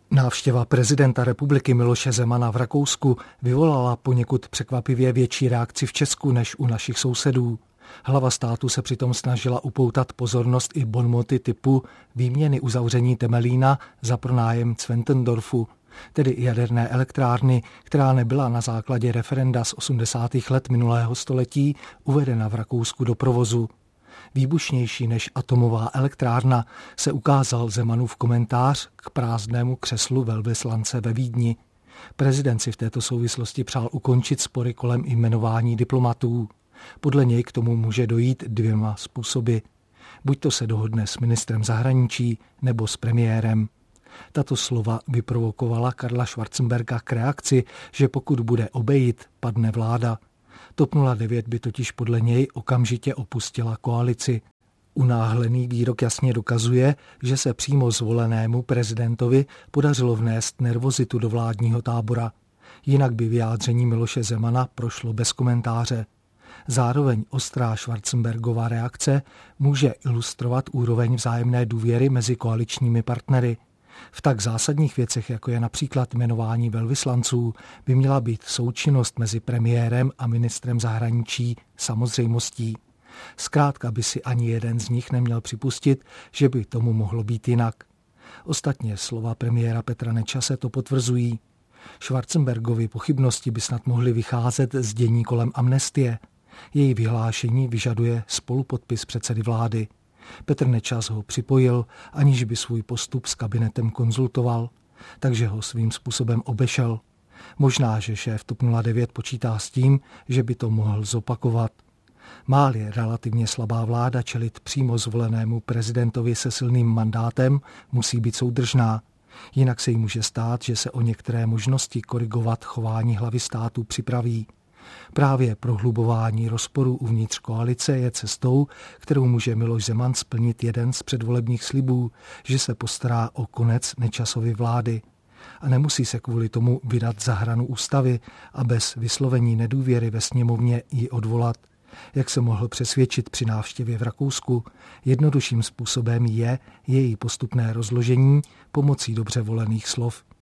Návštěva prezidenta republiky Miloše Zemana v Rakousku vyvolala poněkud překvapivě větší reakci v Česku než u našich sousedů. Hlava státu se přitom snažila upoutat pozornost i bonmoty typu výměny uzavření Temelína za pronájem Zwentendorfu, tedy jaderné elektrárny, která nebyla na základě referenda z 80. let minulého století uvedena v Rakousku do provozu. Výbušnější než atomová elektrárna se ukázal Zemanův komentář k prázdnému křeslu velvyslance ve Vídni. Prezident si v této souvislosti přál ukončit spory kolem jmenování diplomatů. Podle něj k tomu může dojít dvěma způsoby. Buď to se dohodne s ministrem zahraničí nebo s premiérem. Tato slova vyprovokovala Karla Schwarzenberga k reakci, že pokud bude obejit, padne vláda. TOP 09 by totiž podle něj okamžitě opustila koalici. Unáhlený výrok jasně dokazuje, že se přímo zvolenému prezidentovi podařilo vnést nervozitu do vládního tábora. Jinak by vyjádření Miloše Zemana prošlo bez komentáře. Zároveň ostrá Schwarzenbergova reakce může ilustrovat úroveň vzájemné důvěry mezi koaličními partnery. V tak zásadních věcech, jako je například jmenování velvyslanců, by měla být součinnost mezi premiérem a ministrem zahraničí samozřejmostí. Zkrátka by si ani jeden z nich neměl připustit, že by tomu mohlo být jinak. Ostatně slova premiéra Petra Nečase to potvrzují. Schwarzenbergovy pochybnosti by snad mohly vycházet z dění kolem amnestie. Její vyhlášení vyžaduje spolupodpis předsedy vlády. Petr Nečas ho připojil, aniž by svůj postup s kabinetem konzultoval, takže ho svým způsobem obešel. Možná, že šéf TOP 09 počítá s tím, že by to mohl zopakovat. Má-li relativně slabá vláda čelit přímo zvolenému prezidentovi se silným mandátem, musí být soudržná. Jinak se jí může stát, že se o některé možnosti korigovat chování hlavy státu připraví. Právě prohlubování rozporů uvnitř koalice je cestou, kterou může Miloš Zeman splnit jeden z předvolebních slibů, že se postará o konec Nečasovy vlády. A nemusí se kvůli tomu vydat za hranu ústavy a bez vyslovení nedůvěry ve sněmovně ji odvolat. Jak se mohl přesvědčit při návštěvě v Rakousku, jednodušším způsobem je její postupné rozložení pomocí dobře volených slov.